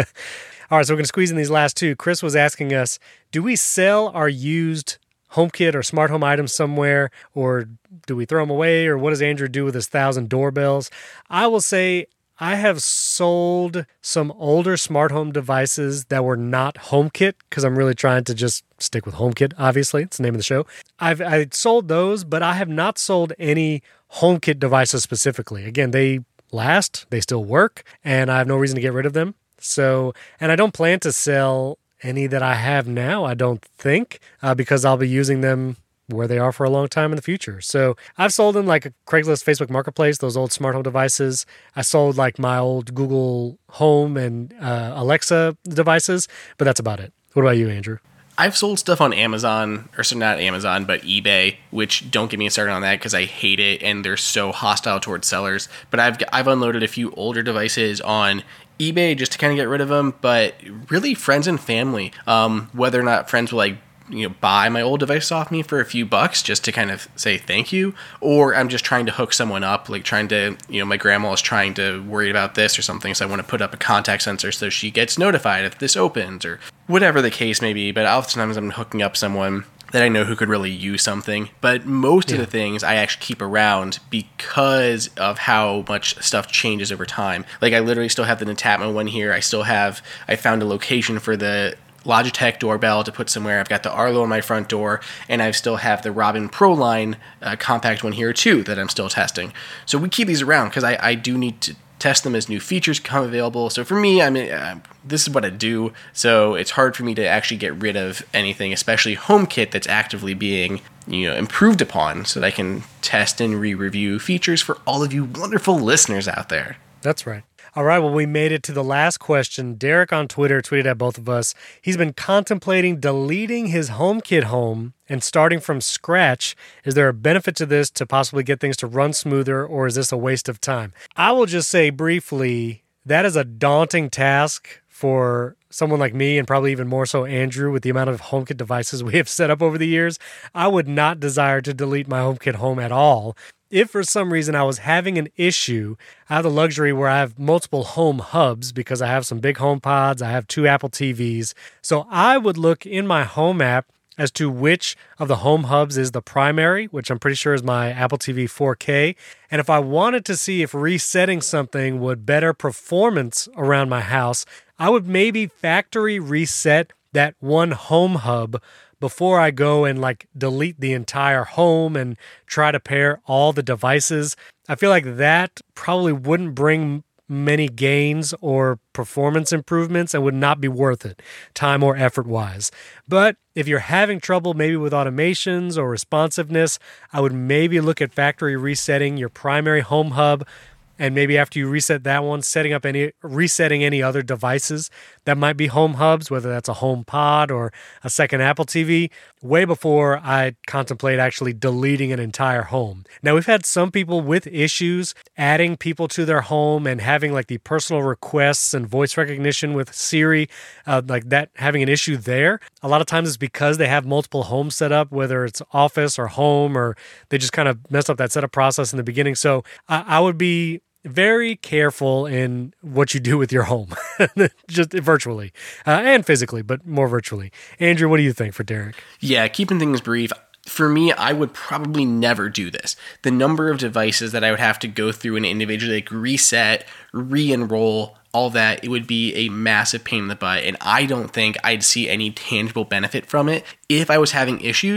All right, so we're going to squeeze in these last two. Chris was asking us, do we sell our used HomeKit or smart home items somewhere, or do we throw them away, or what does Andrew do with his 1,000 doorbells? I will say I have sold some older smart home devices that were not HomeKit, because I'm really trying to just stick with HomeKit, obviously. It's the name of the show. I sold those, but I have not sold any HomeKit devices specifically. Again, they last, they still work, and I have no reason to get rid of them. So, and I don't plan to sell any that I have now, I don't think, because I'll be using them where they are for a long time in the future. So I've sold them like a Craigslist, Facebook Marketplace, those old smart home devices. I sold like my old Google Home and Alexa devices, but that's about it. What about you, Andrew? I've sold stuff on Amazon, or so not Amazon, but eBay, which don't get me started on that because I hate it and they're so hostile towards sellers. But I've unloaded a few older devices on eBay just to kind of get rid of them. But really, friends and family, whether or not friends will like buy my old device off me for a few bucks just to kind of say thank you, or I'm just trying to hook someone up, like trying to, my grandma is trying to worry about this or something, so I want to put up a contact sensor so she gets notified if this opens, or whatever the case may be. But oftentimes I'm hooking up someone that I know who could really use something. But most of the things I actually keep around because of how much stuff changes over time. Like I literally still have the Netatmo one here. I found a location for the Logitech doorbell to put somewhere. I've got the Arlo on my front door, and I still have the Robin Pro line compact one here too that I'm still testing. So we keep these around because I do need to test them as new features come available. So for me, this is what I do. So it's hard for me to actually get rid of anything, especially HomeKit that's actively being improved upon, so that I can test and re-review features for all of you wonderful listeners out there. That's right. All right, well, we made it to the last question. Derek on Twitter tweeted at both of us. He's been contemplating deleting his HomeKit home and starting from scratch. Is there a benefit to this to possibly get things to run smoother, or is this a waste of time? I will just say briefly, that is a daunting task for someone like me, and probably even more so Andrew, with the amount of HomeKit devices we have set up over the years. I would not desire to delete my HomeKit home at all. If for some reason I was having an issue, I have the luxury where I have multiple home hubs because I have some big HomePods, I have 2 Apple TVs. So I would look in my home app as to which of the home hubs is the primary, which I'm pretty sure is my Apple TV 4K. And if I wanted to see if resetting something would better performance around my house, I would maybe factory reset that one home hub before I go and delete the entire home and try to pair all the devices. I feel like that probably wouldn't bring many gains or performance improvements and would not be worth it, time or effort-wise. But if you're having trouble maybe with automations or responsiveness, I would maybe look at factory resetting your primary home hub, and maybe after you reset that one, resetting any other devices that might be home hubs, whether that's a HomePod or a second Apple TV, way before I contemplate actually deleting an entire home. Now, we've had some people with issues adding people to their home and having the personal requests and voice recognition with Siri, that having an issue there. A lot of times it's because they have multiple homes set up, whether it's office or home, or they just kind of messed up that setup process in the beginning. So I would be very careful in what you do with your home, just virtually and physically, but more virtually. Andrew, what do you think for Derek? Yeah, keeping things brief. For me, I would probably never do this. The number of devices that I would have to go through and individually reset, re-enroll, all that, it would be a massive pain in the butt, and I don't think I'd see any tangible benefit from it. If I was having issues,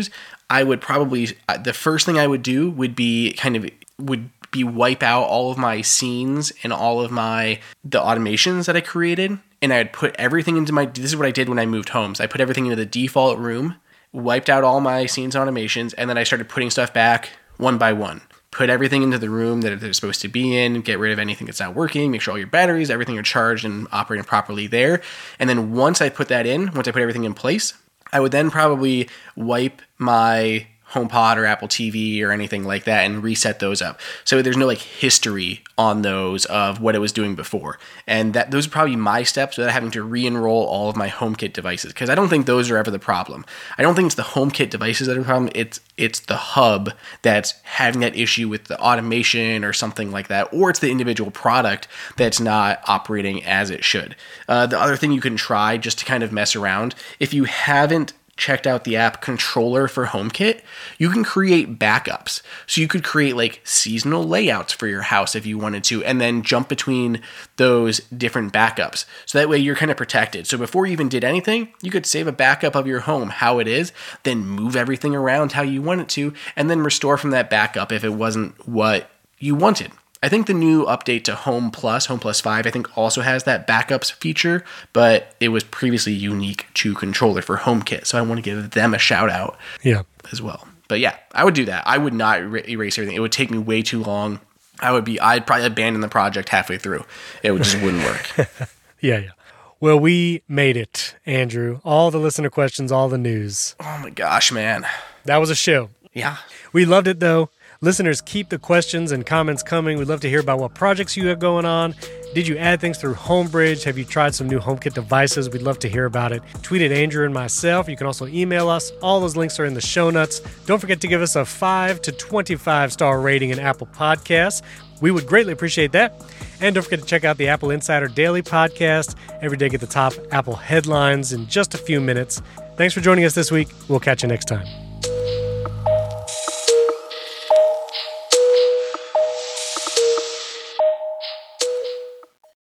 I would probably, the first thing I would do would be wipe out all of my scenes and all of the automations that I created. And I'd put everything into this is what I did when I moved homes. I put everything into the default room, wiped out all my scenes and automations, and then I started putting stuff back one by one. Put everything into the room that they're supposed to be in, get rid of anything that's not working, make sure all your batteries, everything are charged and operating properly there. And then once I put everything in place, I would then probably wipe my HomePod or Apple TV or anything like that and reset those up. So there's no history on those of what it was doing before. And those are probably my steps without having to re-enroll all of my HomeKit devices, because I don't think those are ever the problem. I don't think it's the HomeKit devices that are the problem. It's the hub that's having that issue with the automation or something like that, or it's the individual product that's not operating as it should. The other thing you can try just to kind of mess around, if you haven't checked out the app Controller for HomeKit, you can create backups. So you could create seasonal layouts for your house if you wanted to, and then jump between those different backups. So that way you're kind of protected. So before you even did anything, you could save a backup of your home, how it is, then move everything around how you want it to, and then restore from that backup if it wasn't what you wanted. I think the new update to Home Plus 5, I think also has that backups feature, but it was previously unique to Controller for HomeKit. So I want to give them a shout out as well. But yeah, I would do that. I would not erase everything. It would take me way too long. I'd probably abandon the project halfway through. It just wouldn't work. Yeah. Well, we made it, Andrew. All the listener questions, all the news. Oh my gosh, man. That was a show. Yeah. We loved it, though. Listeners, keep the questions and comments coming. We'd love to hear about what projects you have going on. Did you add things through Homebridge? Have you tried some new HomeKit devices? We'd love to hear about it. Tweet at Andrew and myself. You can also email us. All those links are in the show notes. Don't forget to give us a 5 to 25 star rating in Apple Podcasts. We would greatly appreciate that. And don't forget to check out the Apple Insider Daily Podcast. Every day get the top Apple headlines in just a few minutes. Thanks for joining us this week. We'll catch you next time.